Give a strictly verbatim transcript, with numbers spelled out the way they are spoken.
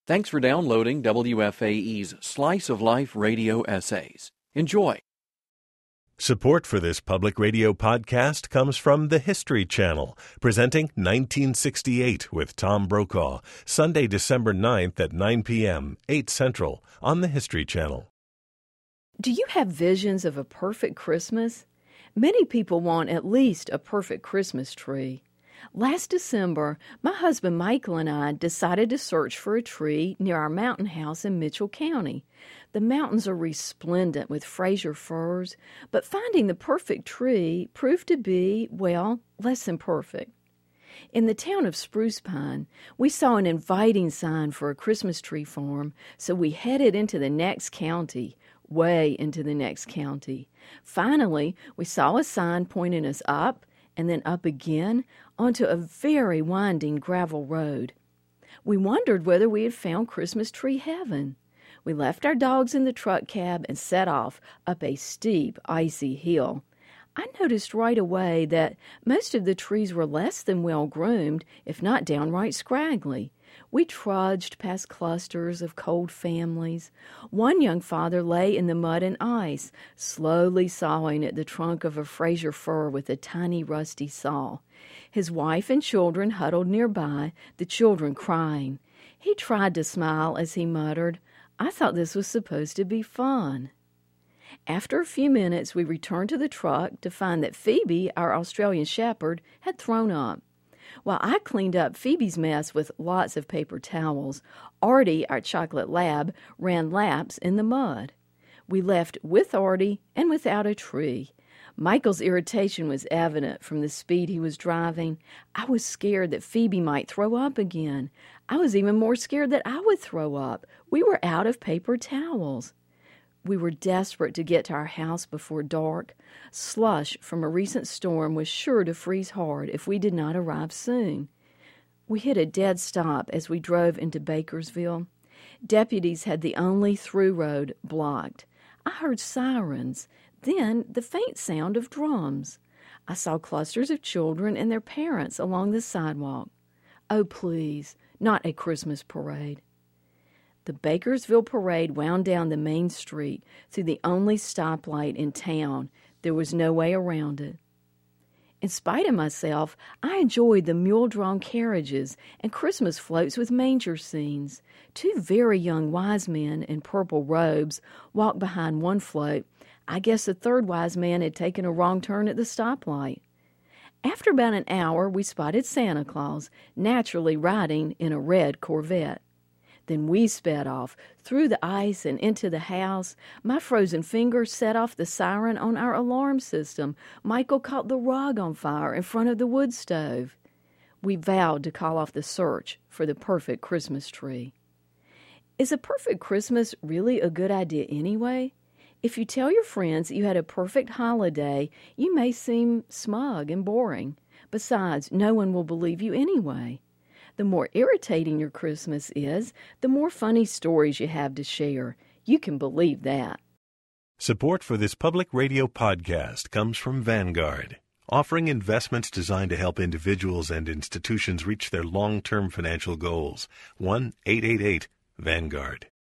Thanks for downloading W F A E's Slice of Life radio essays. Enjoy. Support for this public radio podcast comes from the History Channel, presenting nineteen sixty-eight with Tom Brokaw, Sunday, December ninth at nine p.m., eight Central, on the History Channel. Do you have visions of a perfect Christmas? Many people want at least a perfect Christmas tree. Last December, my husband Michael and I decided to search for a tree near our mountain house in Mitchell County. The mountains are resplendent with Fraser firs, but finding the perfect tree proved to be, well, less than perfect. In the town of Spruce Pine, we saw an inviting sign for a Christmas tree farm, so we headed into the next county, way into the next county. Finally, we saw a sign pointing us up and then up again onto a very winding gravel road. We wondered whether we had found Christmas tree heaven. We left our dogs in the truck cab and set off up a steep, icy hill. I noticed right away that most of the trees were less than well-groomed, if not downright scraggly. We trudged past clusters of cold families. One young father lay in the mud and ice, slowly sawing at the trunk of a Fraser fir with a tiny rusty saw. His wife and children huddled nearby, the children crying. He tried to smile as he muttered, "I thought this was supposed to be fun." After a few minutes, we returned to the truck to find that Phoebe, our Australian shepherd, had thrown up. While I cleaned up Phoebe's mess with lots of paper towels, Artie, our chocolate lab, ran laps in the mud. We left with Artie and without a tree. Michael's irritation was evident from the speed he was driving. I was scared that Phoebe might throw up again. I was even more scared that I would throw up. We were out of paper towels. We were desperate to get to our house before dark. Slush from a recent storm was sure to freeze hard if we did not arrive soon. We hit a dead stop as we drove into Bakersville. Deputies had the only through road blocked. I heard sirens, then the faint sound of drums. I saw clusters of children and their parents along the sidewalk. Oh, please, not a Christmas parade. The Bakersville parade wound down the main street through the only stoplight in town. There was no way around it. In spite of myself, I enjoyed the mule-drawn carriages and Christmas floats with manger scenes. Two very young wise men in purple robes walked behind one float. I guess the third wise man had taken a wrong turn at the stoplight. After about an hour, we spotted Santa Claus, naturally riding in a red Corvette. Then we sped off, through the ice and into the house. My frozen fingers set off the siren on our alarm system. Michael caught the rug on fire in front of the wood stove. We vowed to call off the search for the perfect Christmas tree. Is a perfect Christmas really a good idea anyway? If you tell your friends that you had a perfect holiday, you may seem smug and boring. Besides, no one will believe you anyway. The more irritating your Christmas is, the more funny stories you have to share. You can believe that. Support for this public radio podcast comes from Vanguard, offering investments designed to help individuals and institutions reach their long-term financial goals. one eight eight eight Vanguard.